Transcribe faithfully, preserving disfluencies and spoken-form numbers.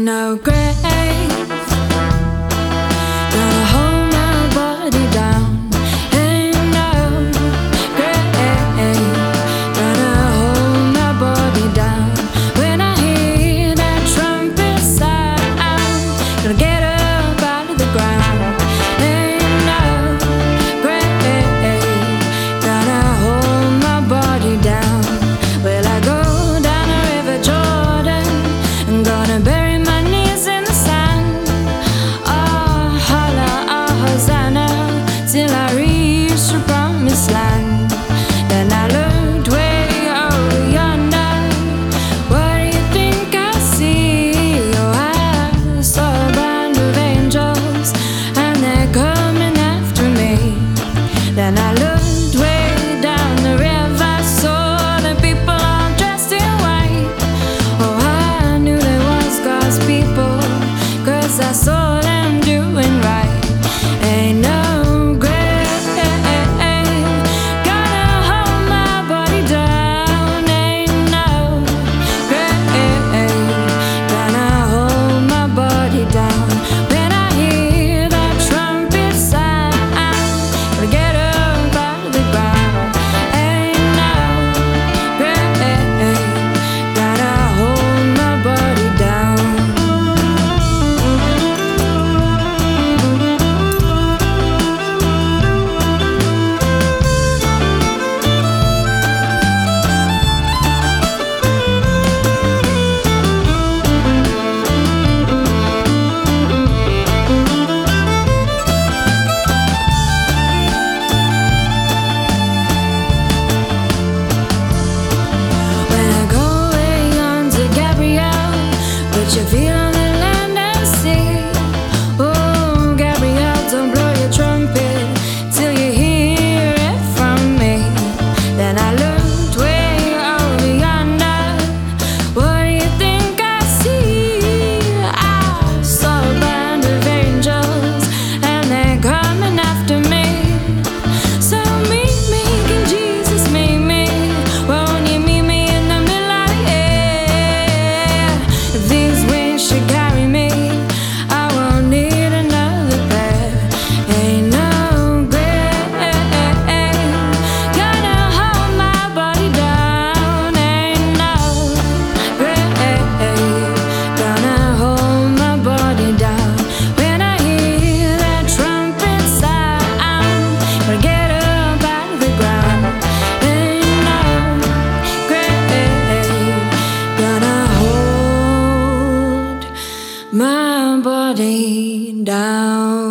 no grave, gonna hold my body down. Ain't no grave, gonna hold my body down. When I hear that trumpet sound, gonna get up out of the ground. Ain't no grave, gonna hold my body down. Well, I go down the river Jordan, I'm gonna bury my knees in the sand. Oh, holla, oh, Hosanna, till I reach the promised land. Then I looked way over yonder. What do you think I see? Oh, I saw a band of angels, and they're coming after me. Then I looked way down the river, saw the people all dressed in white. Oh, I knew they was God's people, 'cause I saw them doing right. Ain't no grave gonna hold my body down. Ain't no grave gonna hold my body down. When I hear that trumpet sound, gonna get up out of the ground. Ain't no grave gonna hold my body down. When I go way on to Gabrielle, put your feet on the land and sea. Oh, Gabrielle, don't blow your trumpet till you hear it from me. Then I looked way over yonder. What do you think I see? I saw a band of angels, and they're coming after me. So meet me, King Jesus, meet me. Won't you meet me in the middle of the air? If these wings should carry me, I won't need another pair. Ain't no grave gonna hold my body down. Ain't no grave gonna hold my body down. When I hear that trumpet sound, gonna get up out of the ground. Ain't no grave gonna hold my body down.